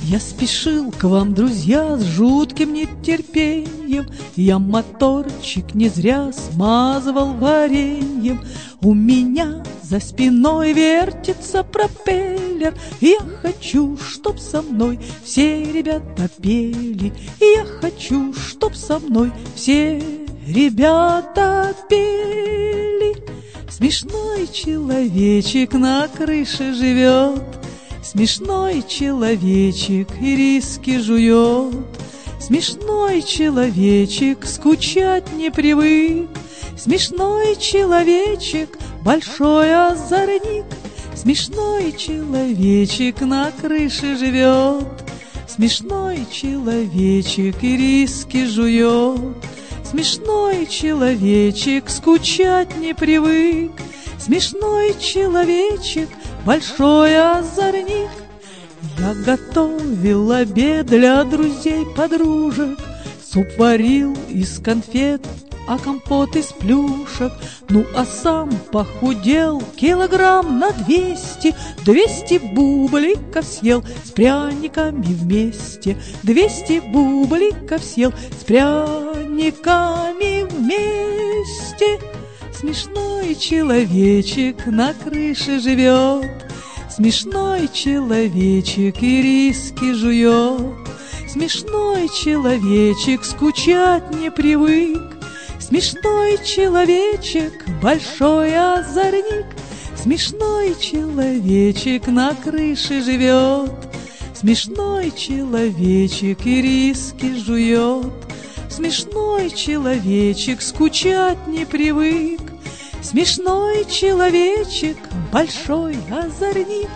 Я спешил к вам, друзья, с жутким нетерпением. Я моторчик не зря смазывал вареньем. У меня за спиной вертится пропеллер. Я хочу, чтоб со мной все ребята пели. Я хочу, чтоб со мной все ребята пели. Смешной человечек на крыше живет, смешной человечек ириски жует. Смешной человечек скучать не привык, смешной человечек большой озорник. Смешной человечек на крыше живет, смешной человечек ириски жует. Смешной человечек скучать не привык, смешной человечек большой озорник. Я готовил обед для друзей-подружек, суп варил из конфет, а компот из плюшек. Ну а сам похудел килограмм на 200, 200 бубликов съел с пряниками вместе, 200 бубликов съел с пряниками вместе. Смешной человечек на крыше живет, смешной человечек ириски жует. Смешной человечек скучать не привык, смешной человечек большой озорник. Смешной человечек на крыше живет, смешной человечек ириски жует. Смешной человечек скучать не привык, смешной человечек большой озорник.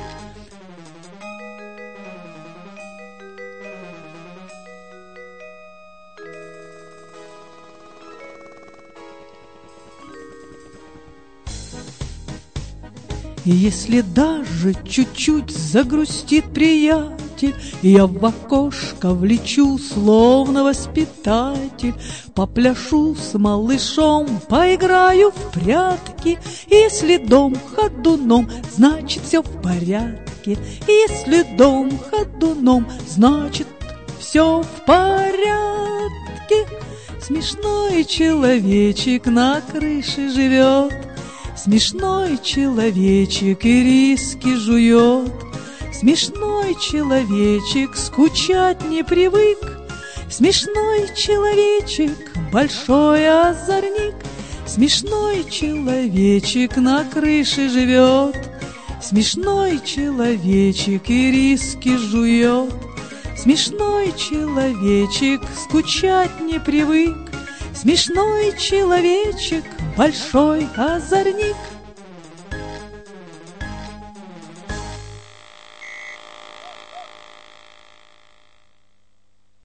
Если даже чуть-чуть загрустит приятель, я в окошко влечу, словно воспитатель. Попляшу с малышом, поиграю в прятки. Если дом ходуном, значит все в порядке. Если дом ходуном, значит все в порядке. Смешной человечек на крыше живет, смешной человечек ириски жует. Смешной человечек скучать не привык, смешной человечек большой озорник. Смешной человечек на крыше живет, смешной человечек ириски жует. Смешной человечек скучать не привык, смешной человечек большой озорник.